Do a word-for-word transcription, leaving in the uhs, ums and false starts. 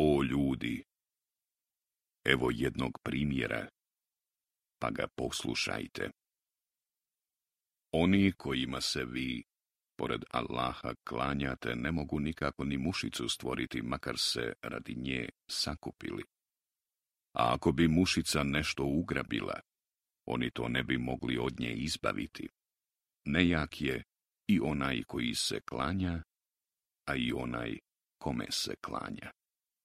O ljudi, evo jednog primjera, pa ga poslušajte. Oni kojima se vi, pored Allaha, klanjate, ne mogu nikako ni mušicu stvoriti, makar se radi nje sakupili. A ako bi mušica nešto ugrabila, oni to ne bi mogli od nje izbaviti. Nejak je i onaj koji se klanja, a i onaj kome se klanja.